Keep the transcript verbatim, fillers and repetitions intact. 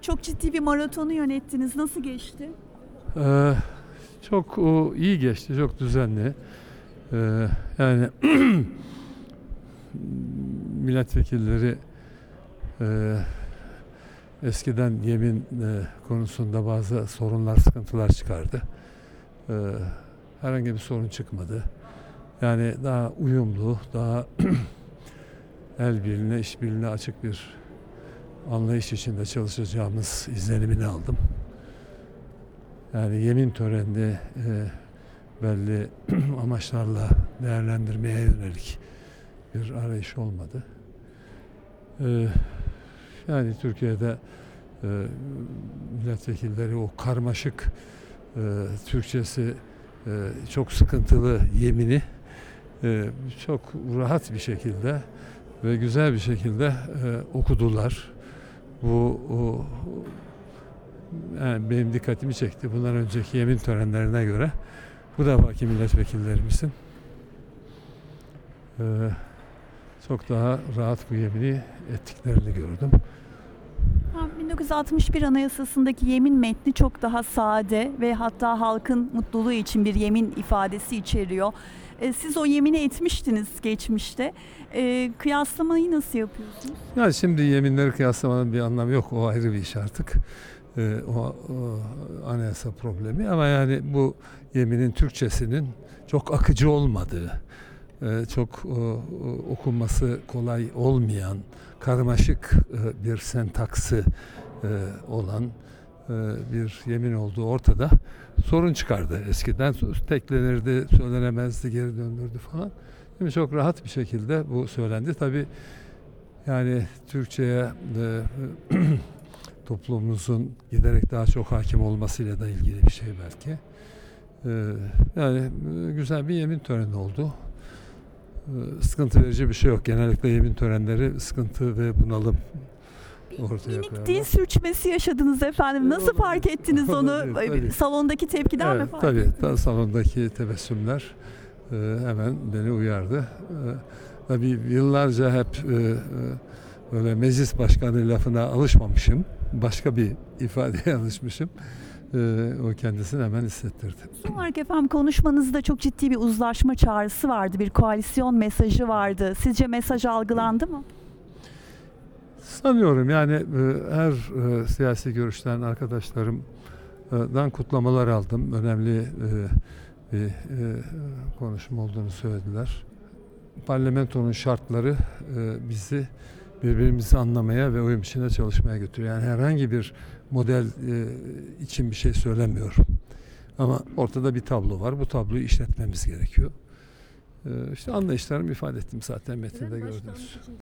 Çok ciddi bir maratonu yönettiniz. Nasıl geçti? Ee, çok o, iyi geçti, çok düzenli. Ee, yani milletvekilleri e, eskiden yemin e, konusunda bazı sorunlar, sıkıntılar çıkardı. Ee, herhangi bir sorun çıkmadı. Yani daha uyumlu, daha el birliğine, iş birliğine açık bir anlayış içinde çalışacağımız izlenimini aldım. Yani yemin töreninde e, belli amaçlarla değerlendirmeye yönelik bir arayış olmadı. E, yani Türkiye'de e, milletvekilleri o karmaşık e, Türkçesi e, çok sıkıntılı yemini e, çok rahat bir şekilde ve güzel bir şekilde e, okudular. Bu o, yani benim dikkatimi çekti. Bundan önceki yemin törenlerine göre bu defaki milletvekillerimizin e, çok daha rahat bu yemini ettiklerini gördüm. bin dokuz yüz altmış bir Anayasası'ndaki yemin metni çok daha sade ve hatta halkın mutluluğu için bir yemin ifadesi içeriyor. E, Siz o yemini etmiştiniz geçmişte. E, kıyaslamayı nasıl yapıyorsunuz? Yani şimdi yeminleri kıyaslamanın bir anlamı yok. O ayrı bir iş artık. Ee, o, o anayasa problemi ama yani bu yeminin Türkçesinin çok akıcı olmadığı, e, çok o, okunması kolay olmayan, karmaşık e, bir sentaksı e, olan e, bir yemin olduğu ortada. Sorun çıkardı eskiden. Teklenirdi, söylenemezdi, geri döndürdü falan. Şimdi çok rahat bir şekilde bu söylendi. Tabii yani Türkçe'ye e, toplumumuzun giderek daha çok hakim olmasıyla da ilgili bir şey belki. Ee, yani güzel bir yemin töreni oldu. Ee, sıkıntı verici bir şey yok. Genellikle yemin törenleri sıkıntı ve bunalım ortaya Minik koyarlar. dil sürçmesi yaşadınız efendim. Nasıl Olabilir. fark ettiniz onu? Olabilir, tabii. Salondaki tepkiden mi Evet, fark tabii. ettiniz? Ta salondaki tebessümler e, hemen beni uyardı. E, tabii yıllarca hep e, e, böyle meclis başkanı lafına alışmamışım. Başka bir ifadeye alışmışım. Ee, o kendisini hemen hissettirdi. Son olarak efendim konuşmanızda çok ciddi bir uzlaşma çağrısı vardı. Bir koalisyon mesajı vardı. Sizce mesaj algılandı mı? Sanıyorum yani e, her e, siyasi görüşten arkadaşlarımdan kutlamalar aldım. Önemli e, bir e, konuşma olduğunu söylediler. Parlamentonun şartları e, bizi birbirimizi anlamaya ve uyum içinde çalışmaya götürüyor. Yani herhangi bir model e, için bir şey söylemiyorum. Ama ortada bir tablo var. Bu tabloyu işletmemiz gerekiyor. E, işte anlayışlarımı ifade ettim zaten metinde gördünüz.